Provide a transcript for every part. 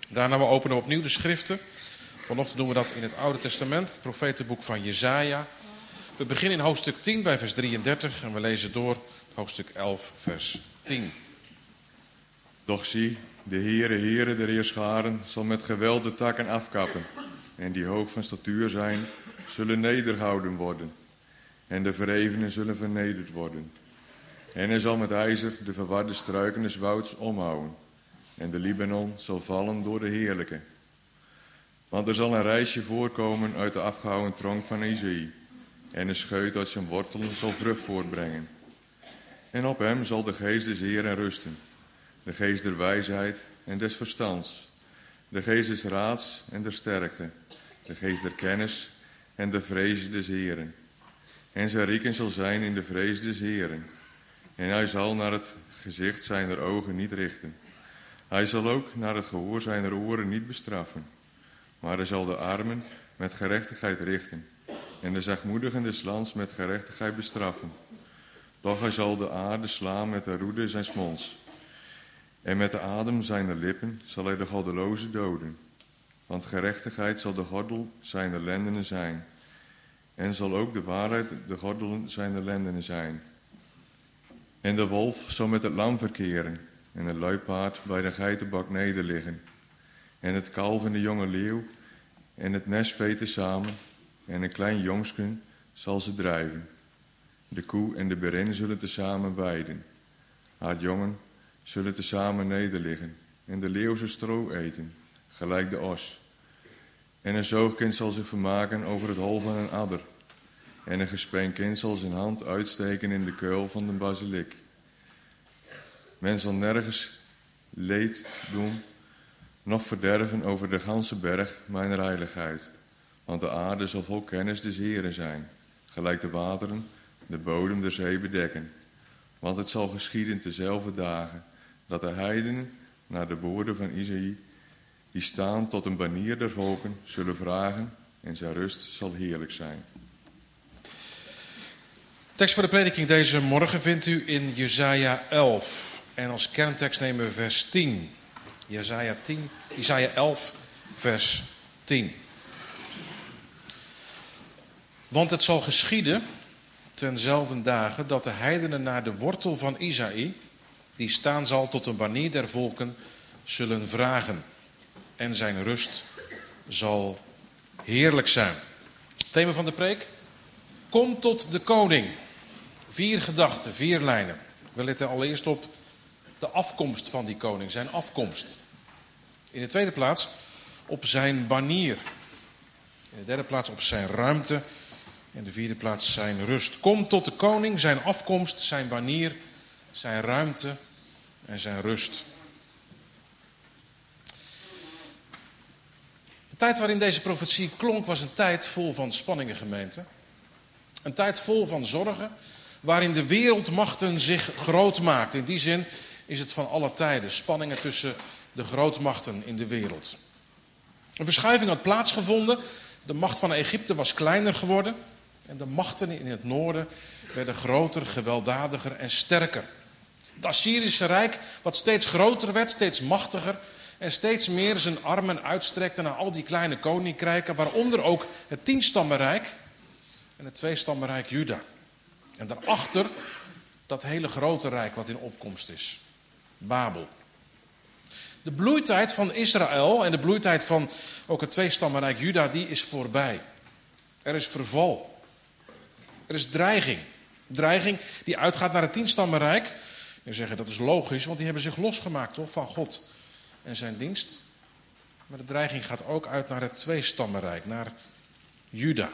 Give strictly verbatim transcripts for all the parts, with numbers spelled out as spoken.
Daarna we openen we opnieuw de schriften. Vanochtend doen we dat in het Oude Testament, het profetenboek van Jesaja. We beginnen in hoofdstuk tien bij vers drieëndertig en we lezen door hoofdstuk elf vers tien. Doch zie, de Heere, Heere der Heerscharen, zal met geweld de takken afkappen. En die hoog van statuur zijn, zullen nedergehouden worden. En de verhevenen zullen vernederd worden. En hij zal met ijzer de verwarde struiken des wouds omhouden. En de Libanon zal vallen door de heerlijke. Want er zal een reisje voorkomen uit de afgehouwen tronk van Isaïe. En een scheut uit zijn wortelen zal vrucht voortbrengen. En op hem zal de geest des Heeren rusten. De geest der wijsheid en des verstands. De geest des raads en der sterkte. De geest der kennis en de vrees des Heeren. En zijn rieken zal zijn in de vrees des Heeren. En hij zal naar het gezicht zijner ogen niet richten. Hij zal ook naar het gehoor zijner oren niet bestraffen. Maar hij zal de armen met gerechtigheid richten. En de zachtmoedigen des lands met gerechtigheid bestraffen. Doch hij zal de aarde slaan met de roede zijns monds. En met de adem zijner lippen zal hij de goddeloze doden. Want gerechtigheid zal de gordel zijner lendenen zijn. En zal ook de waarheid de gordel zijner lendenen zijn. En de wolf zal met het lam verkeren. En het luipaard bij de geitenbak nederliggen. En het kalf en de jonge leeuw en het mestvee tezamen. En een klein jongsken zal ze drijven. De koe en de berin zullen tezamen weiden. Haar jongen zullen tezamen nederliggen. En de leeuw zal stro eten, gelijk de os. En een zoogkind zal zich vermaken over het hol van een adder. En een gespeend kind zal zijn hand uitsteken in de keul van de bazilik. Men zal nergens leed doen, noch verderven over de ganse berg mijn heiligheid. Want de aarde zal vol kennis des Heeren zijn, gelijk de wateren de bodem der zee bedekken. Want het zal geschieden tezelfde dagen, dat de heidenen naar de woorden van Isaïe, die staan tot een banier der volken, zullen vragen en zijn rust zal heerlijk zijn. De tekst voor de prediking deze morgen vindt u in Jesaja elf. En als kerntekst nemen we vers tien. Jesaja tien, Jesaja elf, vers tien. Want het zal geschieden tenzelfde dagen dat de heidenen naar de wortel van Isaïe, die staan zal tot een banier der volken, zullen vragen. En zijn rust zal heerlijk zijn. Thema van de preek: kom tot de koning. Vier gedachten, vier lijnen. We letten allereerst op de afkomst van die koning, zijn afkomst. In de tweede plaats op zijn banier. In de derde plaats op zijn ruimte. In de vierde plaats zijn rust. Kom tot de koning, zijn afkomst, zijn banier, zijn ruimte en zijn rust. De tijd waarin deze profetie klonk was een tijd vol van spanningen, gemeente. Een tijd vol van zorgen, waarin de wereldmachten zich groot maakten. In die zin is het van alle tijden, spanningen tussen de grootmachten in de wereld. Een verschuiving had plaatsgevonden. De macht van Egypte was kleiner geworden. En de machten in het noorden werden groter, gewelddadiger en sterker. Het Assyrische Rijk, wat steeds groter werd, steeds machtiger en steeds meer zijn armen uitstrekte naar al die kleine koninkrijken, waaronder ook het tienstammenrijk en het tweestammenrijk Juda. En daarachter dat hele grote rijk wat in opkomst is, Babel. De bloeitijd van Israël en de bloeitijd van ook het tweestammenrijk Juda, die is voorbij. Er is verval. Er is dreiging. Dreiging die uitgaat naar het tienstammenrijk. Je zeggen dat is logisch, want die hebben zich losgemaakt toch, van God en zijn dienst. Maar de dreiging gaat ook uit naar het tweestammenrijk, naar Juda.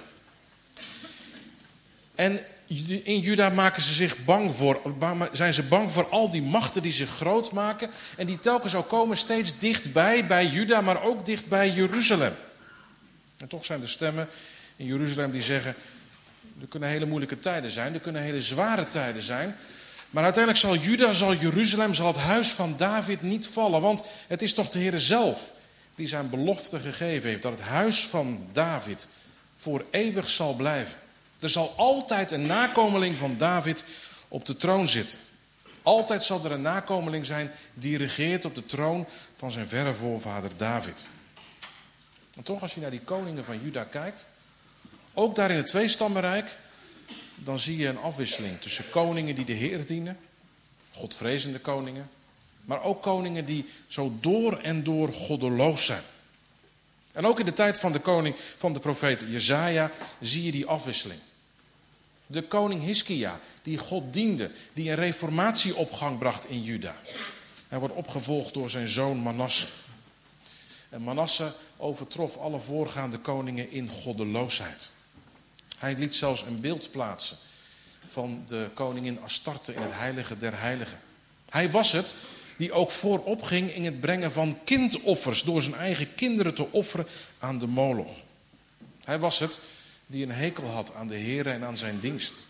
En in Juda maken ze zich bang voor, zijn ze bang voor al die machten die zich groot maken. En die telkens ook komen steeds dichtbij bij Juda, maar ook dicht bij Jeruzalem. En toch zijn er stemmen in Jeruzalem die zeggen, er kunnen hele moeilijke tijden zijn, er kunnen hele zware tijden zijn. Maar uiteindelijk zal Juda, zal Jeruzalem, zal het huis van David niet vallen. Want het is toch de Heer zelf die zijn belofte gegeven heeft, dat het huis van David voor eeuwig zal blijven. Er zal altijd een nakomeling van David op de troon zitten. Altijd zal er een nakomeling zijn die regeert op de troon van zijn verre voorvader David. En toch, als je naar die koningen van Juda kijkt, ook daar in het tweestammenrijk, dan zie je een afwisseling tussen koningen die de Heer dienen, godvrezende koningen, maar ook koningen die zo door en door goddeloos zijn. En ook in de tijd van de koning van de profeet Jesaja zie je die afwisseling. De koning Hiskia, die God diende, die een reformatie op gang bracht in Juda. Hij wordt opgevolgd door zijn zoon Manasse. En Manasse overtrof alle voorgaande koningen in goddeloosheid. Hij liet zelfs een beeld plaatsen van de koningin Astarte in het heilige der heiligen. Hij was het die ook voorop ging in het brengen van kindoffers door zijn eigen kinderen te offeren aan de Moloch. Hij was het die een hekel had aan de Here en aan zijn dienst.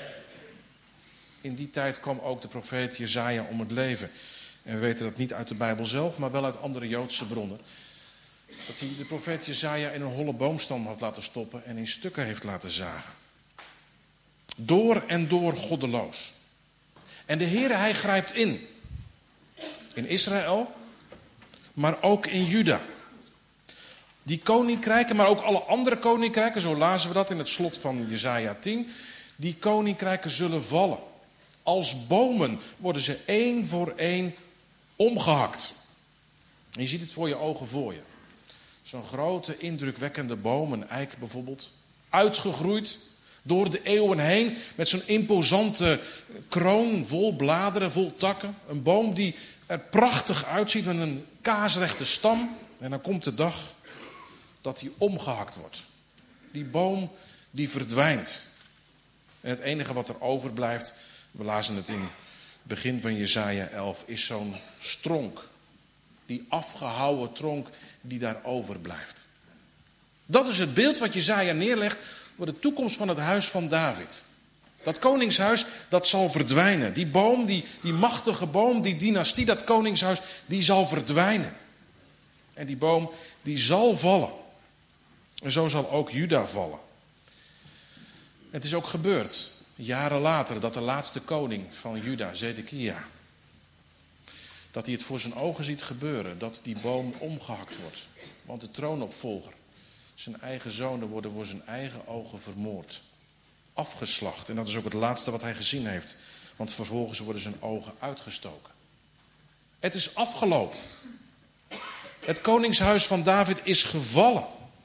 In die tijd kwam ook de profeet Jesaja om het leven. En we weten dat niet uit de Bijbel zelf, maar wel uit andere Joodse bronnen. Dat hij de profeet Jesaja in een holle boomstam had laten stoppen en in stukken heeft laten zagen. Door en door goddeloos. En de Heere, hij grijpt in. In Israël, maar ook in Juda. Die koninkrijken, maar ook alle andere koninkrijken, zo lazen we dat in het slot van Jesaja tien. Die koninkrijken zullen vallen. Als bomen worden ze één voor één omgehakt. En je ziet het voor je ogen voor je. Zo'n grote, indrukwekkende boom, een eik bijvoorbeeld, uitgegroeid door de eeuwen heen met zo'n imposante kroon vol bladeren, vol takken. Een boom die er prachtig uitziet met een kaarsrechte stam. En dan komt de dag dat die omgehakt wordt. Die boom die verdwijnt. En het enige wat er overblijft, we lazen het in het begin van Jesaja elf, is zo'n stronk. Die afgehouwen tronk die daar overblijft. Dat is het beeld wat Jesaja neerlegt voor de toekomst van het huis van David. Dat koningshuis, dat zal verdwijnen. Die boom, die, die machtige boom, die dynastie, dat koningshuis, die zal verdwijnen. En die boom, die zal vallen. En zo zal ook Juda vallen. Het is ook gebeurd, jaren later, dat de laatste koning van Juda, Zedekia, dat hij het voor zijn ogen ziet gebeuren, dat die boom omgehakt wordt. Want de troonopvolger, zijn eigen zonen worden voor zijn eigen ogen vermoord. Afgeslacht. En dat is ook het laatste wat hij gezien heeft. Want vervolgens worden zijn ogen uitgestoken. Het is afgelopen. Het koningshuis van David is gevallen.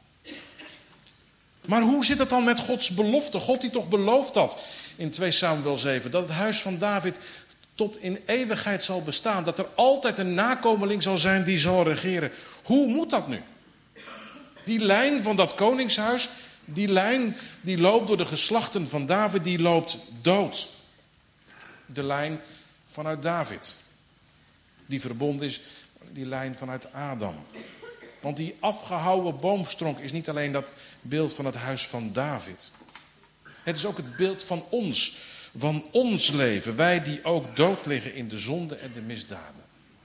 Maar hoe zit het dan met Gods belofte? God die toch belooft dat in twee Samuel zeven. Dat het huis van David tot in eeuwigheid zal bestaan. Dat er altijd een nakomeling zal zijn die zal regeren. Hoe moet dat nu? Die lijn van dat koningshuis, die lijn die loopt door de geslachten van David, die loopt dood. De lijn vanuit David. Die verbonden is, die lijn vanuit Adam. Want die afgehouwen boomstronk is niet alleen dat beeld van het huis van David. Het is ook het beeld van ons, van ons leven. Wij die ook dood liggen in de zonde en de misdaden.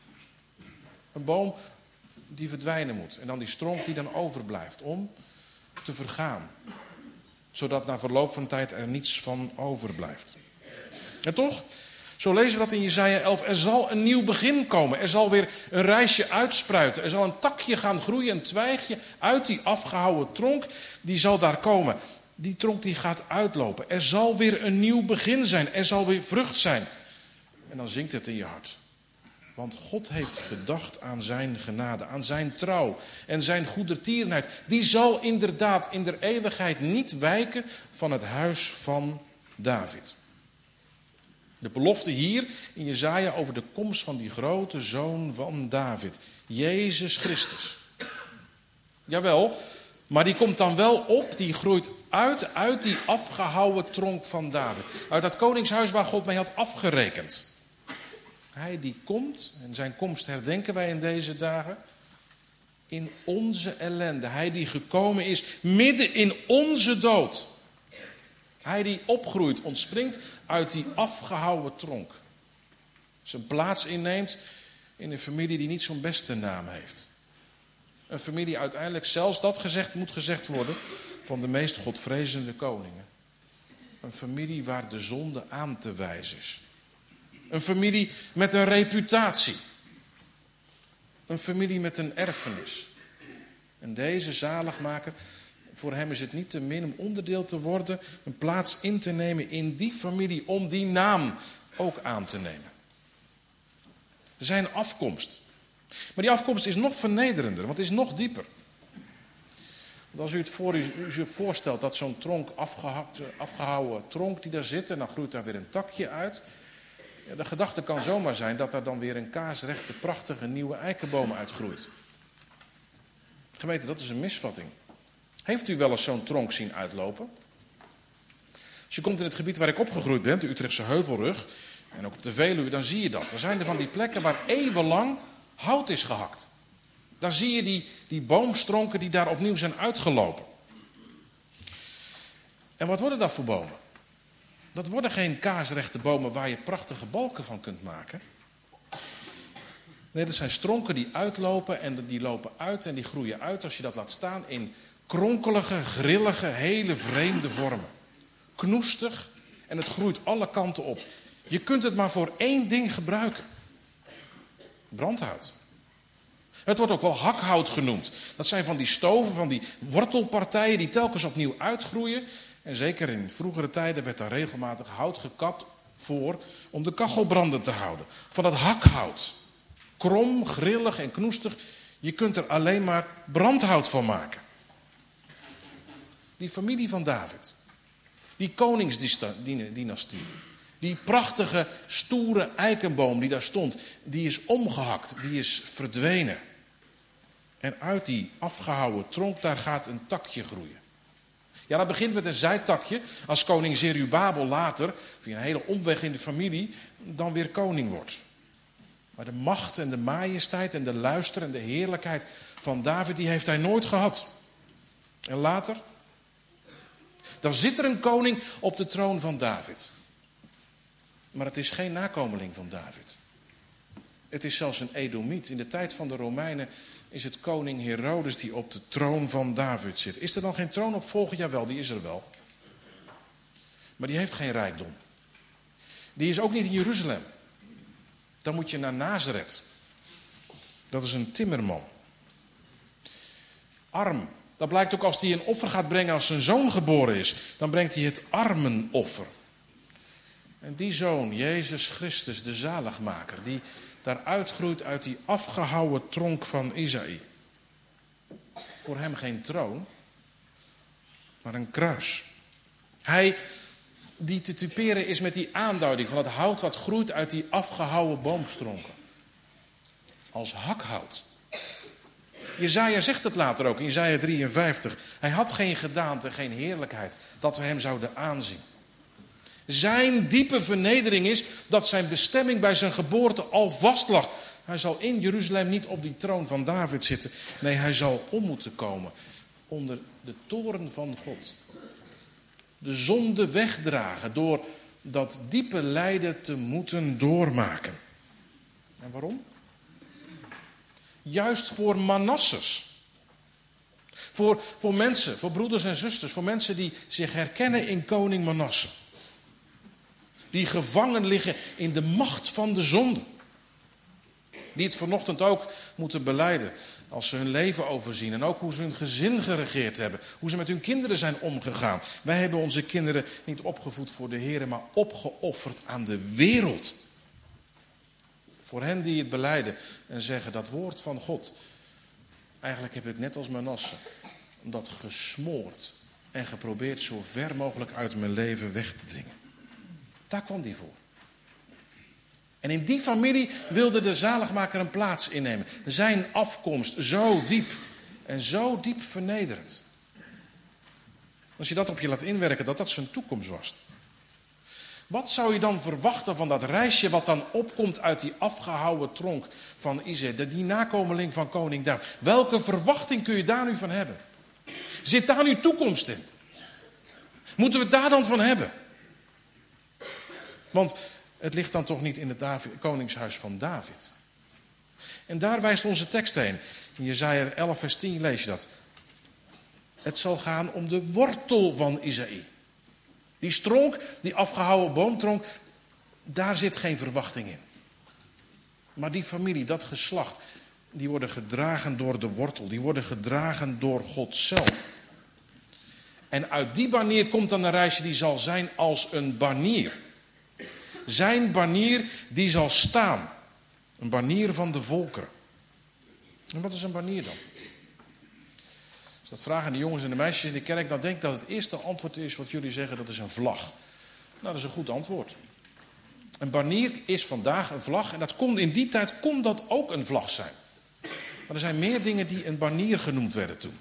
Een boom die verdwijnen moet. En dan die stronk die dan overblijft om te vergaan. Zodat na verloop van tijd er niets van overblijft. En toch, zo lezen we dat in Jesaja elf. Er zal een nieuw begin komen. Er zal weer een rijsje uitspruiten. Er zal een takje gaan groeien, een twijgje uit die afgehouwen tronk. Die zal daar komen. Die tronk die gaat uitlopen. Er zal weer een nieuw begin zijn. Er zal weer vrucht zijn. En dan zinkt het in je hart. Want God heeft gedacht aan zijn genade, aan zijn trouw en zijn goedertierenheid. Die zal inderdaad in der eeuwigheid niet wijken van het huis van David. De belofte hier in Jesaja over de komst van die grote zoon van David, Jezus Christus. Jawel, maar die komt dan wel op, die groeit uit, uit die afgehouwen tronk van David. Uit dat koningshuis waar God mee had afgerekend. Hij die komt, en zijn komst herdenken wij in deze dagen, in onze ellende. Hij die gekomen is midden in onze dood. Hij die opgroeit, ontspringt uit die afgehouwen tronk. Zijn plaats inneemt in een familie die niet zo'n beste naam heeft. Een familie uiteindelijk, zelfs dat gezegd moet gezegd worden, van de meest godvrezende koningen. Een familie waar de zonde aan te wijzen is. Een familie met een reputatie. Een familie met een erfenis. En deze zaligmaker, voor hem is het niet te min om onderdeel te worden, een plaats in te nemen in die familie, om die naam ook aan te nemen. Zijn afkomst. Maar die afkomst is nog vernederender, want het is nog dieper. Want als u het voor u, u zich voorstelt dat zo'n tronk, afgehakt, afgehouwen tronk die daar zit, en dan groeit daar weer een takje uit. Ja, de gedachte kan zomaar zijn dat daar dan weer een kaarsrechte, prachtige nieuwe eikenboom uitgroeit. Gemeente, dat is een misvatting. Heeft u wel eens zo'n tronk zien uitlopen? Als je komt in het gebied waar ik opgegroeid ben, de Utrechtse Heuvelrug, en ook op de Veluwe, dan zie je dat. Er zijn er van die plekken waar eeuwenlang hout is gehakt. Daar zie je die, die boomstronken die daar opnieuw zijn uitgelopen. En wat worden dat voor bomen? Dat worden geen kaarsrechte bomen waar je prachtige balken van kunt maken. Nee, dat zijn stronken die uitlopen en die lopen uit en die groeien uit als je dat laat staan in kronkelige, grillige, hele vreemde vormen. Knoestig en het groeit alle kanten op. Je kunt het maar voor één ding gebruiken. Brandhout. Het wordt ook wel hakhout genoemd. Dat zijn van die stoven, van die wortelpartijen die telkens opnieuw uitgroeien. En zeker in vroegere tijden werd daar regelmatig hout gekapt voor om de kachel brandend te houden. Van dat hakhout. Krom, grillig en knoestig. Je kunt er alleen maar brandhout van maken. Die familie van David. Die koningsdynastie. Die prachtige, stoere eikenboom die daar stond. Die is omgehakt. Die is verdwenen. En uit die afgehouwen tronk daar gaat een takje groeien. Ja, dat begint met een zijtakje. Als koning Zerubabel later, via een hele omweg in de familie, dan weer koning wordt. Maar de macht en de majesteit en de luister en de heerlijkheid van David, die heeft hij nooit gehad. En later, dan zit er een koning op de troon van David. Maar het is geen nakomeling van David. Het is zelfs een Edomiet. In de tijd van de Romeinen is het koning Herodes die op de troon van David zit. Is er dan geen troonopvolger? Jawel, die is er wel. Maar die heeft geen rijkdom. Die is ook niet in Jeruzalem. Dan moet je naar Nazareth. Dat is een timmerman. Arm. Dat blijkt ook als hij een offer gaat brengen als zijn zoon geboren is. Dan brengt hij het armenoffer. En die zoon, Jezus Christus, de zaligmaker, die daar uitgroeit uit die afgehouwen tronk van Isaïe. Voor hem geen troon, maar een kruis. Hij die te typeren is met die aanduiding van het hout wat groeit uit die afgehouwen boomstronken. Als hakhout. Jesaja zegt het later ook, in Jesaja drieënvijftig. Hij had geen gedaante, geen heerlijkheid, dat we hem zouden aanzien. Zijn diepe vernedering is dat zijn bestemming bij zijn geboorte al vast lag. Hij zal in Jeruzalem niet op die troon van David zitten. Nee, hij zal om moeten komen onder de toorn van God. De zonde wegdragen door dat diepe lijden te moeten doormaken. En waarom? Juist voor Manasses. Voor, voor mensen, voor broeders en zusters, voor mensen die zich herkennen in koning Manasse. Die gevangen liggen in de macht van de zonde. Die het vanochtend ook moeten belijden als ze hun leven overzien. En ook hoe ze hun gezin geregeerd hebben. Hoe ze met hun kinderen zijn omgegaan. Wij hebben onze kinderen niet opgevoed voor de Heer, maar opgeofferd aan de wereld. Voor hen die het belijden en zeggen dat woord van God. Eigenlijk heb ik net als Manasse dat gesmoord en geprobeerd zo ver mogelijk uit mijn leven weg te dringen. Daar kwam die voor. En in die familie wilde de zaligmaker een plaats innemen. Zijn afkomst zo diep en zo diep vernederend. Als je dat op je laat inwerken, dat dat zijn toekomst was. Wat zou je dan verwachten van dat reisje wat dan opkomt uit die afgehouwen tronk van Isaïe, die nakomeling van koning David? Welke verwachting kun je daar nu van hebben? Zit daar nu toekomst in? Moeten we het daar dan van hebben? Want het ligt dan toch niet in het David, koningshuis van David. En daar wijst onze tekst heen. In Jesaja elf vers tien lees je dat. Het zal gaan om de wortel van Isaïe. Die stronk, die afgehouwen boomtronk, daar zit geen verwachting in. Maar die familie, dat geslacht, die worden gedragen door de wortel. Die worden gedragen door God zelf. En uit die banier komt dan een reisje die zal zijn als een banier. Zijn banier die zal staan. Een banier van de volkeren. En wat is een banier dan? Als dat vragen de jongens en de meisjes in de kerk, dan denk ik dat het eerste antwoord is wat jullie zeggen, dat is een vlag. Nou, dat is een goed antwoord. Een banier is vandaag een vlag en dat kon, in die tijd kon dat ook een vlag zijn. Maar er zijn meer dingen die een banier genoemd werden toen.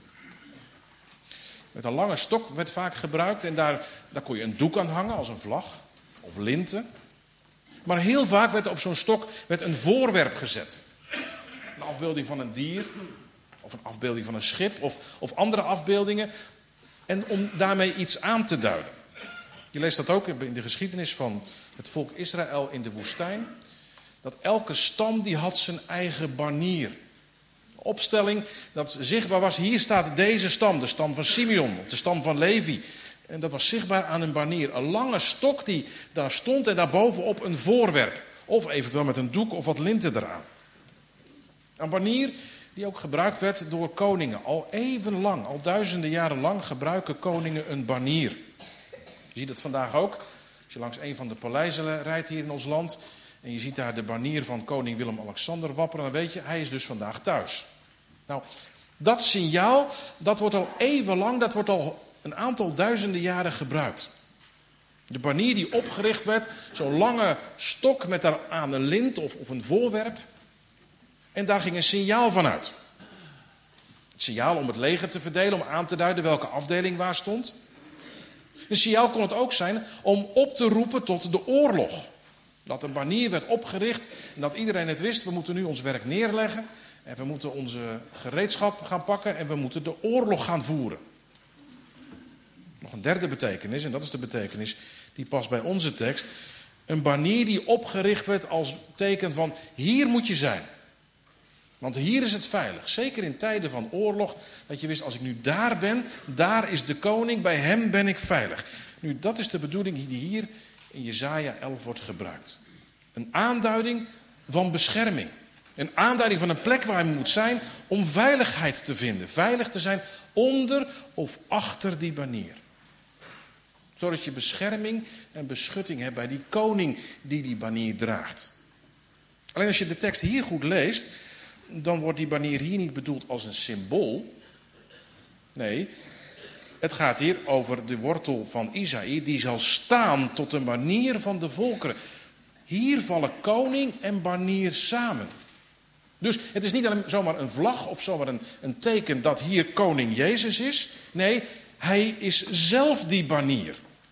Met een lange stok werd vaak gebruikt en daar, daar kon je een doek aan hangen als een vlag. Of linten. Maar heel vaak werd op zo'n stok werd een voorwerp gezet. Een afbeelding van een dier. Of een afbeelding van een schip. Of, of andere afbeeldingen. En om daarmee iets aan te duiden. Je leest dat ook in de geschiedenis van het volk Israël in de woestijn. Dat elke stam die had zijn eigen banier. Opstelling dat zichtbaar was. Hier staat deze stam. De stam van Simeon. Of de stam van Levi. En dat was zichtbaar aan een banier. Een lange stok die daar stond en daarbovenop een voorwerp. Of eventueel met een doek of wat linten eraan. Een banier die ook gebruikt werd door koningen. Al eeuwenlang, al duizenden jaren lang gebruiken koningen een banier. Je ziet het vandaag ook. Als je langs een van de paleizen rijdt hier in ons land. En je ziet daar de banier van koning Willem-Alexander wapperen. Dan weet je, hij is dus vandaag thuis. Nou, dat signaal, dat wordt al eeuwenlang, dat wordt al een aantal duizenden jaren gebruikt. De banier die opgericht werd, zo'n lange stok met daaraan een lint of, of een voorwerp. En daar ging een signaal van uit. Het signaal om het leger te verdelen, om aan te duiden welke afdeling waar stond. Een signaal kon het ook zijn om op te roepen tot de oorlog. Dat een banier werd opgericht en dat iedereen het wist. We moeten nu ons werk neerleggen. En we moeten onze gereedschap gaan pakken en we moeten de oorlog gaan voeren. Nog een derde betekenis, en dat is de betekenis die past bij onze tekst. Een banier die opgericht werd als teken van hier moet je zijn. Want hier is het veilig. Zeker in tijden van oorlog. Dat je wist, als ik nu daar ben, daar is de koning, bij hem ben ik veilig. Nu, dat is de bedoeling die hier in Jesaja elf wordt gebruikt. Een aanduiding van bescherming. Een aanduiding van een plek waar je moet zijn om veiligheid te vinden. Veilig te zijn onder of achter die banier. Zodat je bescherming en beschutting hebt bij die koning die die banier draagt. Alleen als je de tekst hier goed leest, dan wordt die banier hier niet bedoeld als een symbool. Nee, het gaat hier over de wortel van Isaïe, die zal staan tot een banier van de volkeren. Hier vallen koning en banier samen. Dus het is niet alleen zomaar een vlag of zomaar een, een teken dat hier koning Jezus is. Nee, hij is zelf die banier.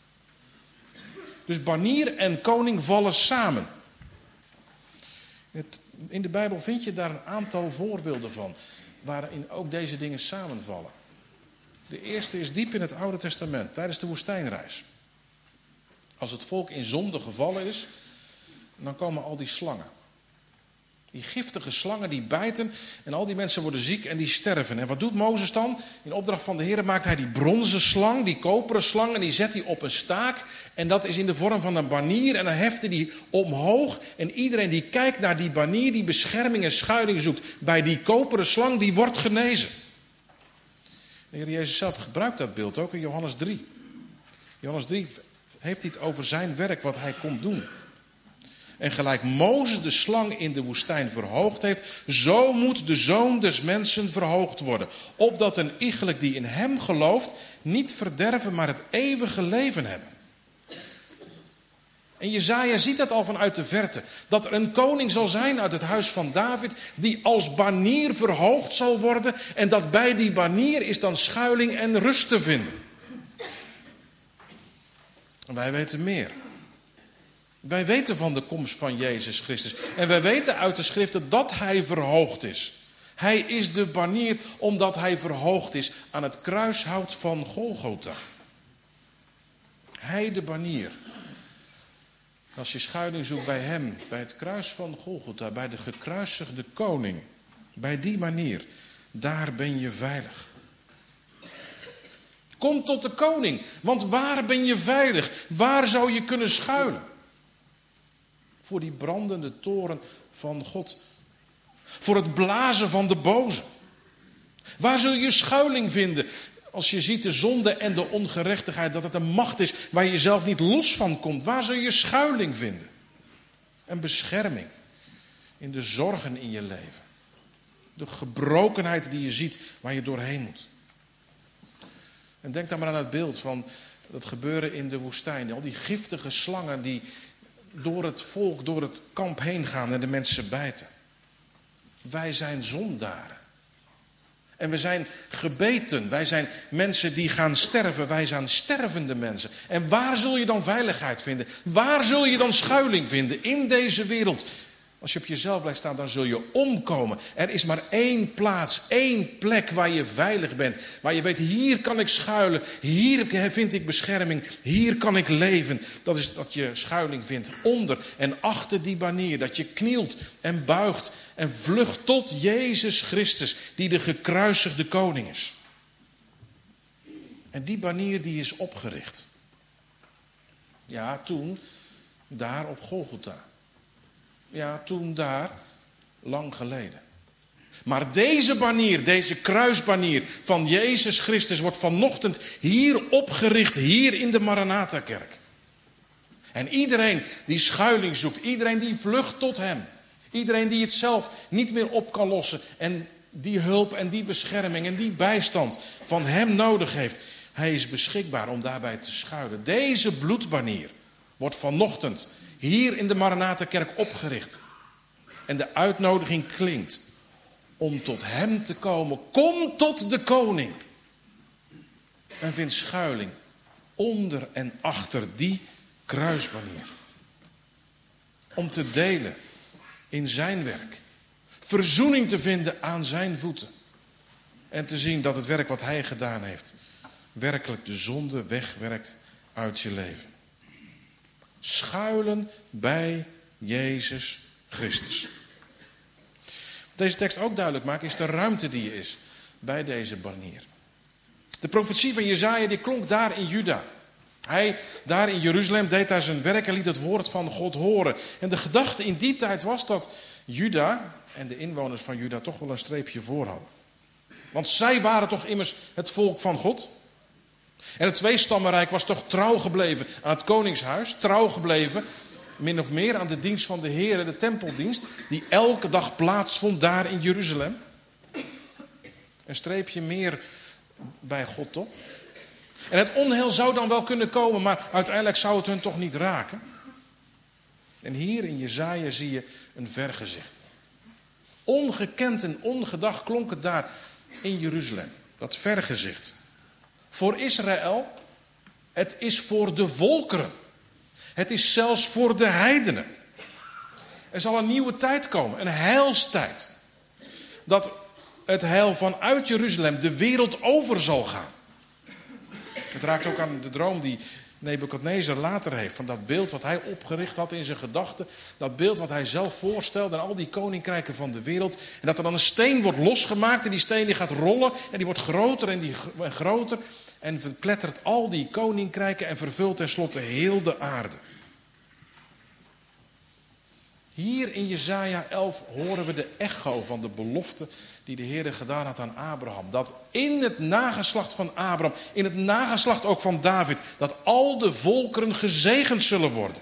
Dus banier en koning vallen samen. Het, in de Bijbel vind je daar een aantal voorbeelden van. Waarin ook deze dingen samenvallen. De eerste is diep in het Oude Testament, tijdens de woestijnreis. Als het volk in zonde gevallen is, dan komen al die slangen. Die giftige slangen die bijten en al die mensen worden ziek en die sterven. En wat doet Mozes dan? In opdracht van de Heer maakt hij die bronzen slang, die koperen slang en die zet hij op een staak. En dat is in de vorm van een banier en dan heft hij die omhoog. En iedereen die kijkt naar die banier, die bescherming en schuiling zoekt bij die koperen slang, die wordt genezen. De Heer Jezus zelf gebruikt dat beeld ook in Johannes drie. Johannes drie heeft hij het over zijn werk wat hij komt doen. En gelijk Mozes de slang in de woestijn verhoogd heeft, zo moet de Zoon des Mensen verhoogd worden. Opdat een iegelijk die in hem gelooft niet verderven, maar het eeuwige leven hebben. En Jesaja ziet dat al vanuit de verte. Dat er een koning zal zijn uit het huis van David, die als banier verhoogd zal worden. En dat bij die banier is dan schuiling en rust te vinden. En wij weten meer. Wij weten van de komst van Jezus Christus. En wij weten uit de schriften dat hij verhoogd is. Hij is de banier omdat hij verhoogd is aan het kruishout van Golgotha. Hij de banier. Als je schuiling zoekt bij hem, bij het kruis van Golgotha, bij de gekruisigde koning, bij die manier, daar ben je veilig. Kom tot de koning, want waar ben je veilig? Waar zou je kunnen schuilen? voor die brandende toren van God. Voor het blazen van de boze. Waar zul je schuiling vinden als je ziet de zonde en de ongerechtigheid, dat het een macht is waar je zelf niet los van komt? Waar zul je schuiling vinden? Een bescherming in de zorgen in je leven. De gebrokenheid die je ziet waar je doorheen moet. En denk dan maar aan het beeld van dat gebeuren in de woestijn. Al die giftige slangen die door het volk, door het kamp heen gaan en de mensen bijten. Wij zijn zondaren. En we zijn gebeten. Wij zijn mensen die gaan sterven. Wij zijn stervende mensen. En waar zul je dan veiligheid vinden? Waar zul je dan schuiling vinden in deze wereld? Als je op jezelf blijft staan, dan zul je omkomen. Er is maar één plaats, één plek waar je veilig bent. Waar je weet, hier kan ik schuilen. Hier vind ik bescherming. Hier kan ik leven. Dat is dat je schuiling vindt onder en achter die banier. Dat je knielt en buigt en vlucht tot Jezus Christus, die de gekruisigde koning is. En die banier die is opgericht. Ja, toen, daar op Golgotha. Ja, toen daar, lang geleden. Maar deze banier, deze kruisbanier van Jezus Christus wordt vanochtend hier opgericht, hier in de Maranatha-kerk. En iedereen die schuiling zoekt, iedereen die vlucht tot hem, iedereen die het zelf niet meer op kan lossen en die hulp en die bescherming en die bijstand van hem nodig heeft, hij is beschikbaar om daarbij te schuilen. Deze bloedbanier wordt vanochtend hier in de Maranatha-kerk opgericht. En de uitnodiging klinkt om tot hem te komen. Kom tot de koning. En vind schuiling onder en achter die kruisbanier. Om te delen in zijn werk. Verzoening te vinden aan zijn voeten. En te zien dat het werk wat hij gedaan heeft werkelijk de zonde wegwerkt uit je leven. Schuilen bij Jezus Christus. Deze tekst ook duidelijk maakt is de ruimte die er is bij deze banier. De profetie van Jesaja die klonk daar in Juda. Hij daar in Jeruzalem deed daar zijn werk en liet het woord van God horen. En de gedachte in die tijd was dat Juda en de inwoners van Juda toch wel een streepje voor hadden. Want zij waren toch immers het volk van God. En het tweestammenrijk was toch trouw gebleven aan het koningshuis. Trouw gebleven, min of meer, aan de dienst van de Heer, de tempeldienst. Die elke dag plaatsvond daar in Jeruzalem. Een streepje meer bij God toch? En het onheil zou dan wel kunnen komen, maar uiteindelijk zou het hun toch niet raken. En hier in Jesaja zie je een vergezicht. Ongekend en ongedacht klonk het daar in Jeruzalem. Dat vergezicht. Voor Israël, het is voor de volkeren. Het is zelfs voor de heidenen. Er zal een nieuwe tijd komen, een heilstijd. Dat het heil vanuit Jeruzalem de wereld over zal gaan. Het raakt ook aan de droom die Nebukadnezar later heeft. Van dat beeld wat hij opgericht had in zijn gedachten. Dat beeld wat hij zelf voorstelde aan al die koninkrijken van de wereld. En dat er dan een steen wordt losgemaakt en die steen die gaat rollen. En die wordt groter en, die, en groter. En verplettert al die koninkrijken en vervult tenslotte heel de aarde. Hier in Jesaja elf horen we de echo van de belofte die de Heer gedaan had aan Abraham. Dat in het nageslacht van Abraham, in het nageslacht ook van David, dat al de volkeren gezegend zullen worden.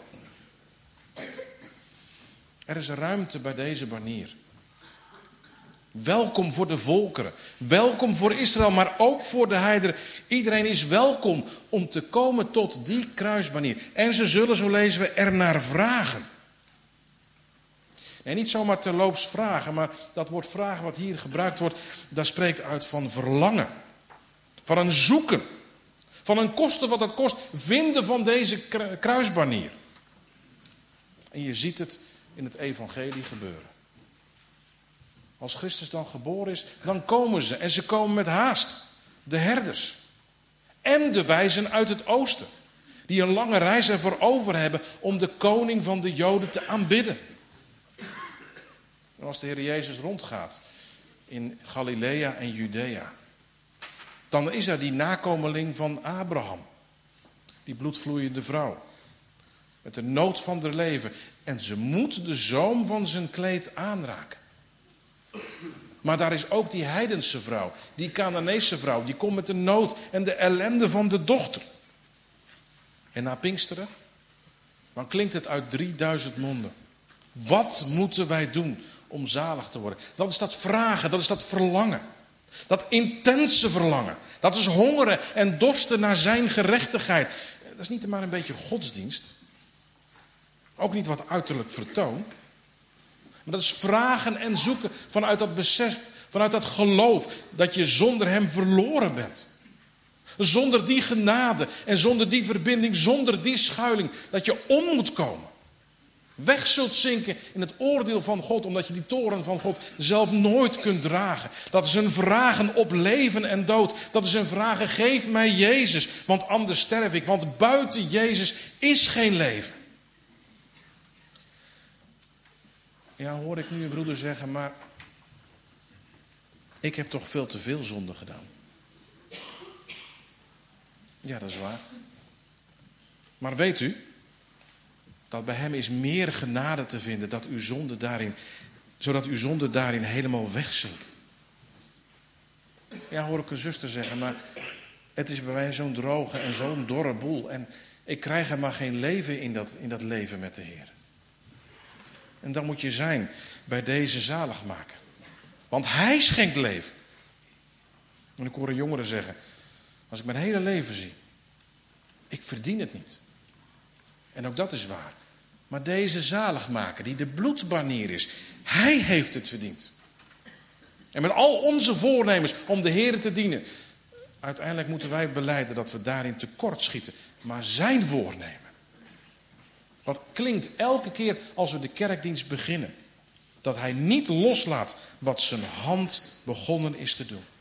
Er is ruimte bij deze banier. Welkom voor de volkeren. Welkom voor Israël, maar ook voor de heidenen. Iedereen is welkom om te komen tot die kruisbanier. En ze zullen, zo lezen we, ernaar vragen. En niet zomaar terloops vragen, maar dat woord vragen wat hier gebruikt wordt, dat spreekt uit van verlangen. Van een zoeken. Van een koste wat het kost vinden van deze kruisbanier. En je ziet het in het evangelie gebeuren. Als Christus dan geboren is, dan komen ze. En ze komen met haast. De herders. En de wijzen uit het oosten. Die een lange reis ervoor over hebben om de koning van de Joden te aanbidden. En als de Heer Jezus rondgaat in Galilea en Judea, dan is er die nakomeling van Abraham. Die bloedvloeiende vrouw. Met de nood van haar leven. En ze moet de zoom van zijn kleed aanraken. Maar daar is ook die heidense vrouw. Die Kanaanese vrouw. Die komt met de nood en de ellende van de dochter. En na Pinksteren. Dan klinkt het uit drieduizend monden. Wat moeten wij doen om zalig te worden? Dat is dat vragen. Dat is dat verlangen. Dat intense verlangen. Dat is hongeren en dorsten naar zijn gerechtigheid. Dat is niet maar een beetje godsdienst. Ook niet wat uiterlijk vertoon. Maar dat is vragen en zoeken vanuit dat besef, vanuit dat geloof dat je zonder hem verloren bent. Zonder die genade en zonder die verbinding, zonder die schuiling, dat je om moet komen. Weg zult zinken in het oordeel van God, omdat je die toren van God zelf nooit kunt dragen. Dat is een vragen op leven en dood. Dat is een vragen, geef mij Jezus, want anders sterf ik. Want buiten Jezus is geen leven. Ja, hoor ik nu een broeder zeggen, maar ik heb toch veel te veel zonde gedaan. Ja, dat is waar. Maar weet u, dat bij hem is meer genade te vinden, dat uw zonde daarin, zodat uw zonde daarin helemaal wegzinken. Ja, hoor ik een zuster zeggen, maar het is bij mij zo'n droge en zo'n dorre boel. En ik krijg er maar geen leven in dat, in dat leven met de Heer. En dan moet je zijn bij deze zaligmaker. Want hij schenkt leven. En ik hoor een jongere zeggen, als ik mijn hele leven zie, ik verdien het niet. En ook dat is waar. Maar deze zaligmaker, die de bloedbanier is, hij heeft het verdiend. En met al onze voornemens om de Heer te dienen, uiteindelijk moeten wij belijden dat we daarin tekort schieten. Maar zijn voornemen, wat klinkt elke keer als we de kerkdienst beginnen, dat hij niet loslaat wat zijn hand begonnen is te doen.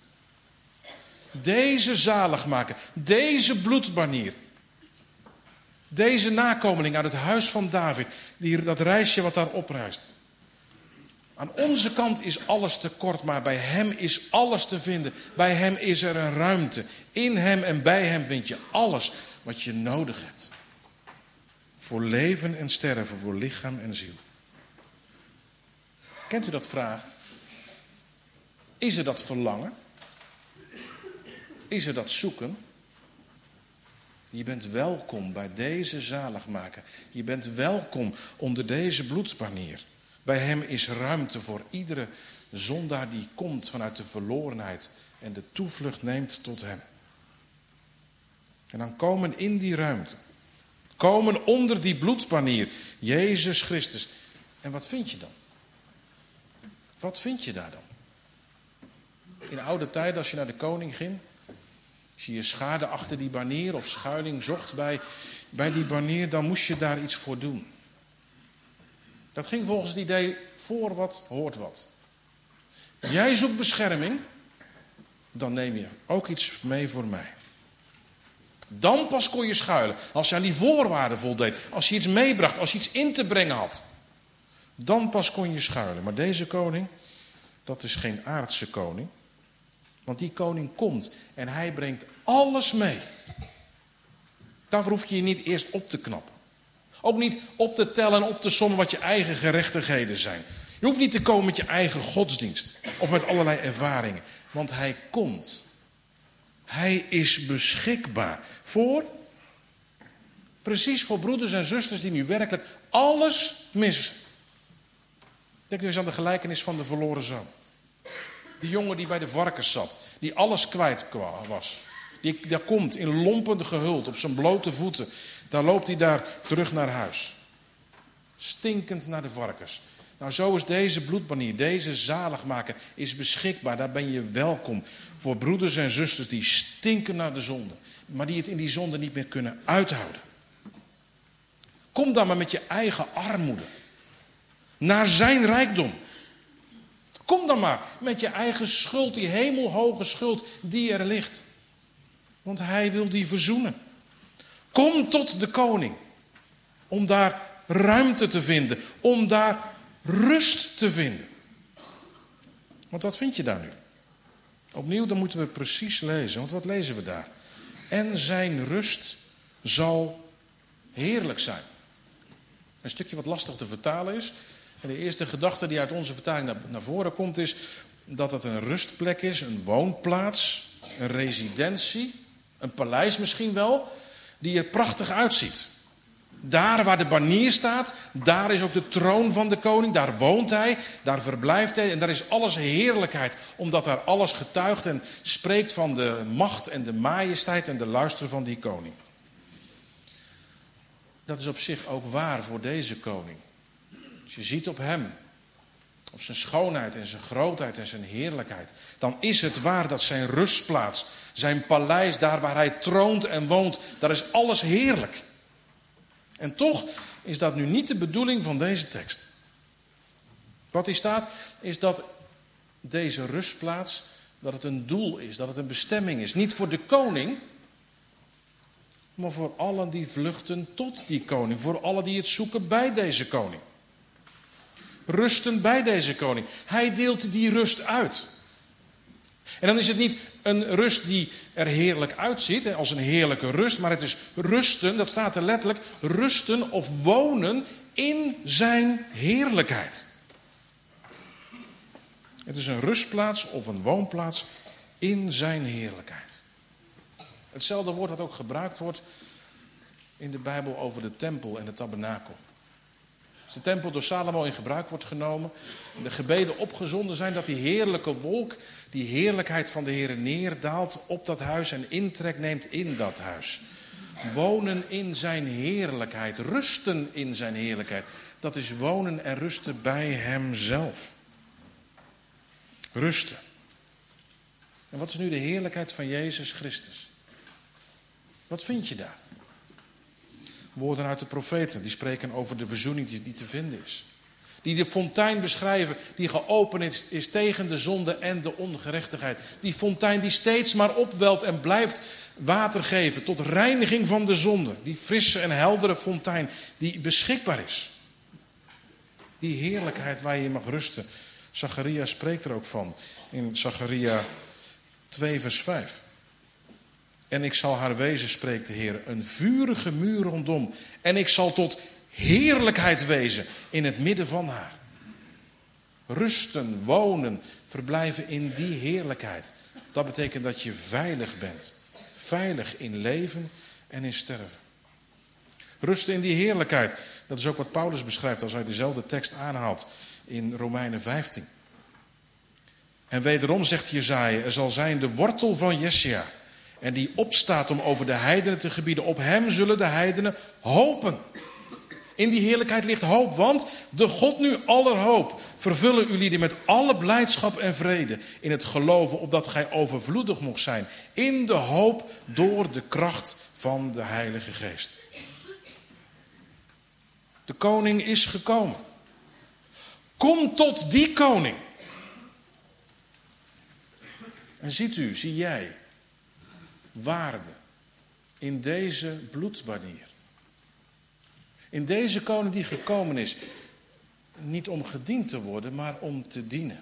Deze zaligmaker, deze bloedbanier, deze nakomeling uit het huis van David, die, dat reisje wat daar opruist. Aan onze kant is alles tekort, maar bij hem is alles te vinden. Bij hem is er een ruimte. In hem en bij hem vind je alles wat je nodig hebt. Voor leven en sterven, voor lichaam en ziel. Kent u dat vraag? Is er dat verlangen? Is er dat zoeken? Je bent welkom bij deze zaligmaker. Je bent welkom onder deze bloedbanier. Bij hem is ruimte voor iedere zondaar die komt vanuit de verlorenheid en de toevlucht neemt tot hem. En dan komen in die ruimte, komen onder die bloedbanier, Jezus Christus. En wat vind je dan? Wat vind je daar dan? In oude tijden, als je naar de koning ging, als je je schaarde achter die banier of schuiling zocht bij, bij die banier, dan moest je daar iets voor doen. Dat ging volgens het idee, voor wat hoort wat. Jij zoekt bescherming, dan neem je ook iets mee voor mij. Dan pas kon je schuilen, als je aan die voorwaarden voldeed, als je iets meebracht, als je iets in te brengen had. Dan pas kon je schuilen. Maar deze koning, dat is geen aardse koning. Want die koning komt en hij brengt alles mee. Daarvoor hoef je je niet eerst op te knappen. Ook niet op te tellen en op te sommen wat je eigen gerechtigheden zijn. Je hoeft niet te komen met je eigen godsdienst. Of met allerlei ervaringen. Want hij komt. Hij is beschikbaar. Voor? Precies voor broeders en zusters die nu werkelijk alles missen. Denk nu eens aan de gelijkenis van de verloren zoon. Die jongen die bij de varkens zat. Die alles kwijt was. Die daar komt in lompen gehuld op zijn blote voeten. Dan loopt hij daar terug naar huis. Stinkend naar de varkens. Nou, zo is deze bloedbanier, deze zaligmaker is beschikbaar. Daar ben je welkom voor broeders en zusters die stinken naar de zonde. Maar die het in die zonde niet meer kunnen uithouden. Kom dan maar met je eigen armoede. Naar zijn rijkdom. Kom dan maar met je eigen schuld, die hemelhoge schuld die er ligt. Want hij wil die verzoenen. Kom tot de koning. Om daar ruimte te vinden. Om daar rust te vinden. Want wat vind je daar nu? Opnieuw, dan moeten we precies lezen. Want wat lezen we daar? En zijn rust zal heerlijk zijn. Een stukje wat lastig te vertalen is. En de eerste gedachte die uit onze vertaling naar, naar voren komt is dat het een rustplek is, een woonplaats, een residentie, een paleis misschien wel, die er prachtig uitziet. Daar waar de banier staat, daar is ook de troon van de koning, daar woont hij, daar verblijft hij en daar is alles heerlijkheid, omdat daar alles getuigt en spreekt van de macht en de majesteit en de luister van die koning. Dat is op zich ook waar voor deze koning. Als je ziet op hem, op zijn schoonheid en zijn grootheid en zijn heerlijkheid, dan is het waar dat zijn rustplaats, zijn paleis, daar waar hij troont en woont, daar is alles heerlijk. En toch is dat nu niet de bedoeling van deze tekst. Wat hier staat is dat deze rustplaats, dat het een doel is, dat het een bestemming is. Niet voor de koning, maar voor allen die vluchten tot die koning. Voor allen die het zoeken bij deze koning. Rusten bij deze koning. Hij deelt die rust uit. En dan is het niet een rust die er heerlijk uitziet, als een heerlijke rust, maar het is rusten, dat staat er letterlijk, rusten of wonen in zijn heerlijkheid. Het is een rustplaats of een woonplaats in zijn heerlijkheid. Hetzelfde woord dat ook gebruikt wordt in de Bijbel over de tempel en de tabernakel. Als de tempel door Salomo in gebruik wordt genomen en de gebeden opgezonden zijn dat die heerlijke wolk, die heerlijkheid van de Heer neerdaalt op dat huis en intrek neemt in dat huis. Wonen in zijn heerlijkheid, rusten in zijn heerlijkheid. Dat is wonen en rusten bij hemzelf. Rusten. En wat is nu de heerlijkheid van Jezus Christus? Wat vind je daar? Woorden uit de profeten, die spreken over de verzoening die, die te vinden is. Die de fontein beschrijven, die geopend is, is tegen de zonde en de ongerechtigheid. Die fontein die steeds maar opwelt en blijft water geven tot reiniging van de zonde. Die frisse en heldere fontein die beschikbaar is. Die heerlijkheid waar je mag rusten. Zacharia spreekt er ook van in Zacharia twee vers vijf. En ik zal haar wezen, spreekt de Heer, een vurige muur rondom. En ik zal tot heerlijkheid wezen in het midden van haar. Rusten, wonen, verblijven in die heerlijkheid. Dat betekent dat je veilig bent. Veilig in leven en in sterven. Rusten in die heerlijkheid. Dat is ook wat Paulus beschrijft als hij dezelfde tekst aanhaalt in Romeinen vijftien. En wederom zegt Jesaja, er zal zijn de wortel van Jesja. En die opstaat om over de heidenen te gebieden. Op hem zullen de heidenen hopen. In die heerlijkheid ligt hoop. Want de God nu aller hoop vervullen jullie met alle blijdschap en vrede. In het geloven opdat gij overvloedig mocht zijn. In de hoop door de kracht van de Heilige Geest. De koning is gekomen. Kom tot die koning. En ziet u, zie jij waarde in deze bloedbanier. In deze koning die gekomen is. Niet om gediend te worden, maar om te dienen.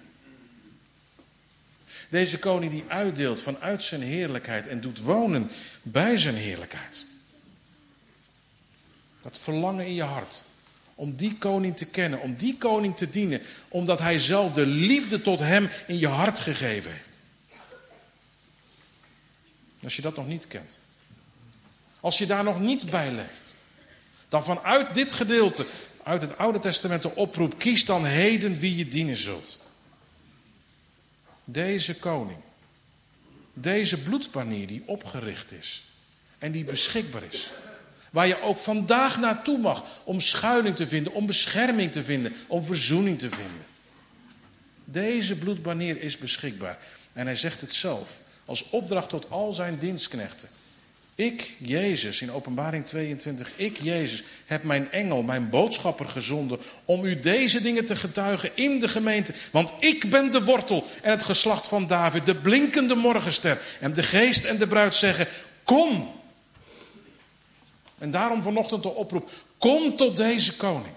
Deze koning die uitdeelt vanuit zijn heerlijkheid en doet wonen bij zijn heerlijkheid. Dat verlangen in je hart. Om die koning te kennen, om die koning te dienen. Omdat hij zelf de liefde tot hem in je hart gegeven heeft. Als je dat nog niet kent. Als je daar nog niet bij leeft. Dan vanuit dit gedeelte, uit het Oude Testament de oproep. Kies dan heden wie je dienen zult. Deze koning. Deze bloedbanier die opgericht is. En die beschikbaar is. Waar je ook vandaag naartoe mag. Om schuiling te vinden. Om bescherming te vinden. Om verzoening te vinden. Deze bloedbanier is beschikbaar. En hij zegt het zelf. Als opdracht tot al zijn dienstknechten. Ik, Jezus, in Openbaring tweeëntwintig. Ik, Jezus, heb mijn engel, mijn boodschapper gezonden. Om u deze dingen te getuigen in de gemeente. Want ik ben de wortel en het geslacht van David. De blinkende morgenster. En de geest en de bruid zeggen. Kom. En daarom vanochtend de oproep. Kom tot deze koning.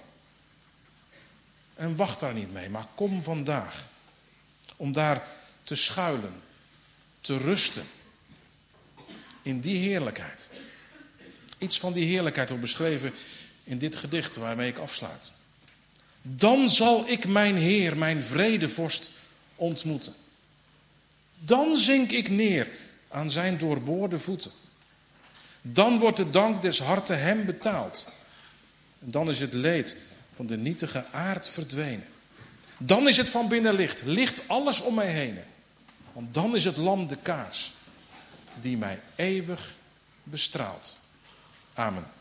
En wacht daar niet mee. Maar kom vandaag. Om daar te schuilen. Te rusten. In die heerlijkheid. Iets van die heerlijkheid wordt beschreven in dit gedicht waarmee ik afsluit. Dan zal ik mijn Heer, mijn vredevorst ontmoeten. Dan zink ik neer aan zijn doorboorde voeten. Dan wordt de dank des harten hem betaald. En dan is het leed van de nietige aard verdwenen. Dan is het van binnen licht, licht alles om mij heen. Want dan is het lam de kaars die mij eeuwig bestraalt. Amen.